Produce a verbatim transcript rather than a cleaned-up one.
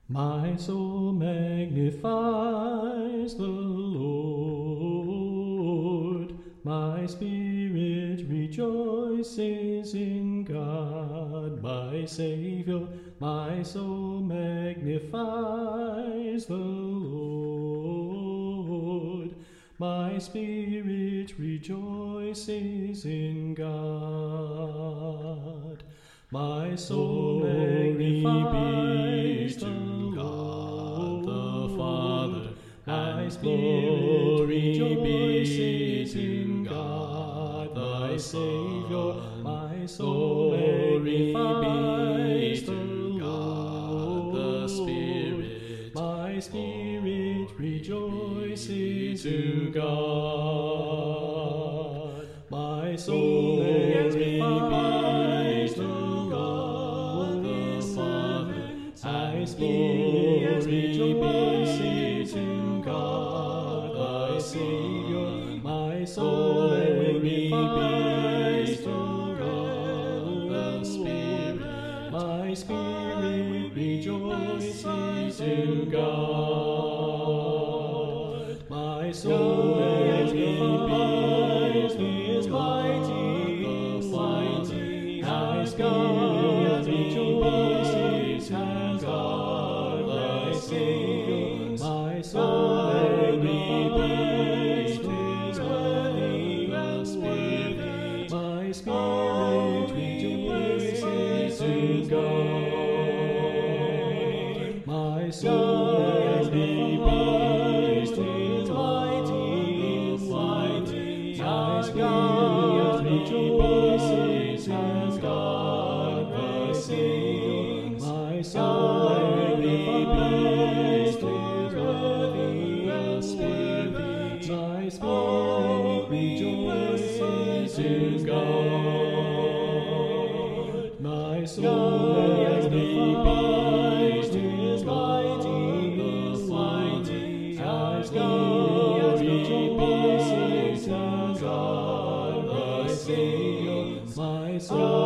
My soul magnifies the Lord. My spirit rejoices in God, my Savior. My soul magnifies the Lord. My spirit rejoices in God. My soul magnifies the Lord the Father. My spirit rejoices in God, thy Savior. My soul magnifies the Lord the Spirit. My spirit rejoices in God. My soul magnifies the Lord the Father. My spirit rejoices in God, thy Savior. My soul magnifies the Lord the Spirit. My spirit rejoices in God. My soul magnifies His mighty, mighty. My spirit rejoices in God, thy Savior. My soul magnifies His worthy, the Spirit. My spirit rejoices in God. My soul magnifies His mighty, mighty. My spirit rejoices in God, thy Savior. My soul magnifies His worthy, the Spirit. My spirit rejoices in God. My soul magnifies His mighty, mighty. My spirit rejoices in God, thy Savior. My soul